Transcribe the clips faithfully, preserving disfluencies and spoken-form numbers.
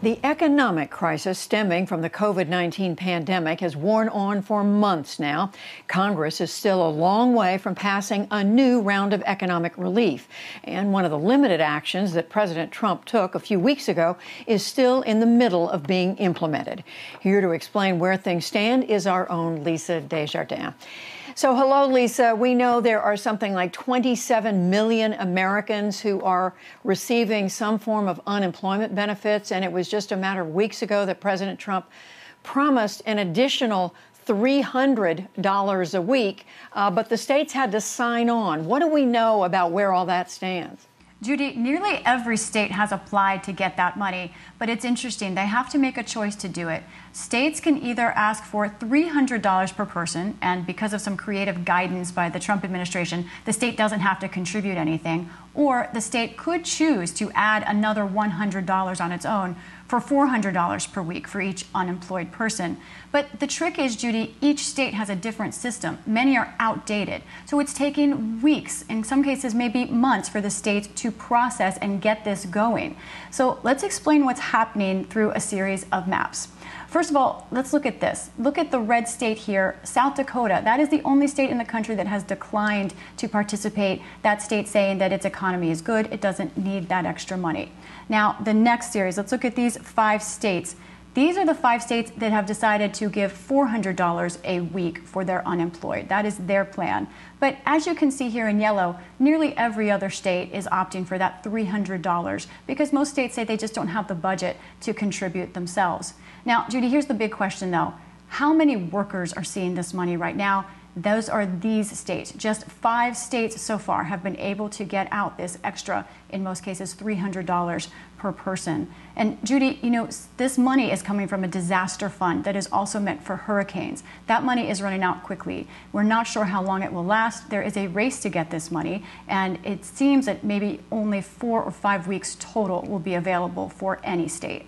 The economic crisis stemming from the COVID nineteen pandemic has worn on for months now. Congress is still a long way from passing a new round of economic relief. And one of the limited actions that President Trump took a few weeks ago is still in the middle of being implemented. Here to explain where things stand is our own Lisa Desjardins. So hello, Lisa. We know there are something like twenty-seven million Americans who are receiving some form of unemployment benefits, and it was just a matter of weeks ago that President Trump promised an additional three hundred dollars a week, uh, but the states had to sign on. What do we know about where all that stands? Judy, nearly every state has applied to get that money, but it's interesting. They have to make a choice to do it. States can either ask for three hundred dollars per person, and because of some creative guidance by the Trump administration, the state doesn't have to contribute anything, or the state could choose to add another one hundred dollars on its own for four hundred dollars per week for each unemployed person. But the trick is, Judy, each state has a different system. Many are outdated. So it's taking weeks, in some cases maybe months, for the states to process and get this going. So let's explain what's happening through a series of maps. First of all, let's look at this. Look at the red state here, South Dakota. That is the only state in the country that has declined to participate. That state saying that its economy is good, it doesn't need that extra money. Now, the next series, let's look at these five states. These are the five states that have decided to give four hundred dollars a week for their unemployed. That is their plan. But as you can see here in yellow, nearly every other state is opting for that three hundred dollars because most states say they just don't have the budget to contribute themselves. Now, Judy, here's the big question, though. How many workers are seeing this money right now? Those are these states. Just five states so far have been able to get out this extra, in most cases, three hundred dollars per person. And Judy, you know, this money is coming from a disaster fund that is also meant for hurricanes. That money is running out quickly. We're not sure how long it will last. There is a race to get this money, and it seems that maybe only four or five weeks total will be available for any state.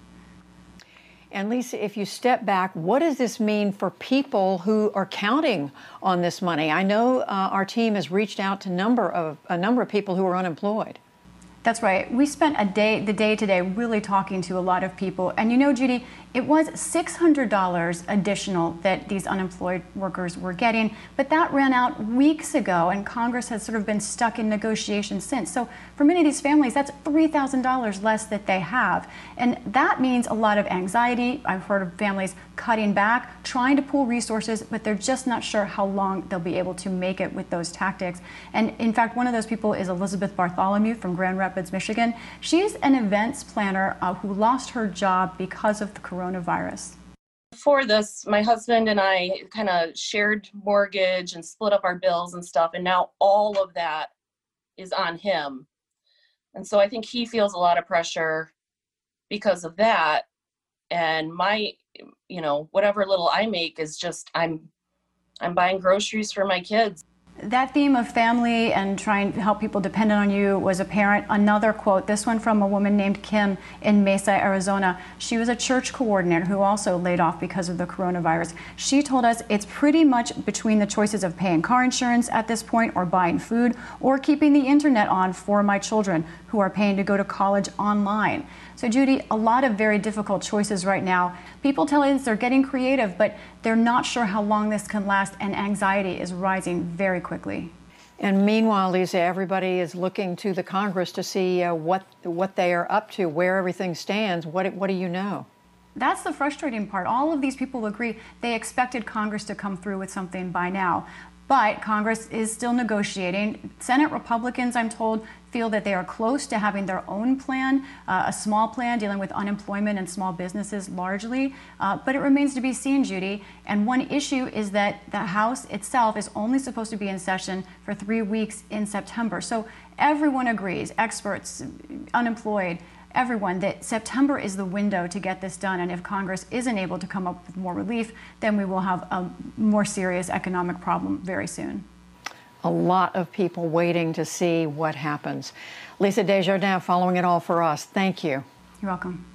And Lisa, if you step back, what does this mean for people who are counting on this money? I know uh, our team has reached out to number of, a number of people who are unemployed. That's right. We spent a day, the day today really talking to a lot of people. And you know, Judy, it was six hundred dollars additional that these unemployed workers were getting, but that ran out weeks ago, and Congress has sort of been stuck in negotiations since. So for many of these families, that's three thousand dollars less that they have. And that means a lot of anxiety. I've heard of families cutting back, trying to pool resources, but they're just not sure how long they'll be able to make it with those tactics. And in fact, one of those people is Elizabeth Bartholomew from Grand Rapids, Michigan. She's an events planner uh, who lost her job because of the coronavirus. Before this, my husband and I kind of shared mortgage and split up our bills and stuff, and now all of that is on him. And so I think he feels a lot of pressure because of that. And my, you know, whatever little I make is just, I'm, I'm buying groceries for my kids. That theme of family and trying to help people dependent on you was apparent. Another quote, this one from a woman named Kim in Mesa, Arizona. She was a church coordinator who also laid off because of the coronavirus. She told us it's pretty much between the choices of paying car insurance at this point, or buying food, or keeping the internet on for my children who are paying to go to college online. So Judy, a lot of very difficult choices right now. People tell us they're getting creative, but they're not sure how long this can last, and anxiety is rising very quickly. And meanwhile, Lisa, everybody is looking to the Congress to see uh, what what they are up to, where everything stands. What what do you know? That's the frustrating part. All of these people agree they expected Congress to come through with something by now. But Congress is still negotiating. Senate Republicans, I'm told, feel that they are close to having their own plan, uh, a small plan dealing with unemployment and small businesses largely. Uh, but it remains to be seen, Judy. And one issue is that the House itself is only supposed to be in session for three weeks in September. So everyone agrees, experts, unemployed, everyone, that September is the window to get this done. And if Congress isn't able to come up with more relief, then we will have a more serious economic problem very soon. A lot of people waiting to see what happens. Lisa Desjardins following it all for us. Thank you. You're welcome.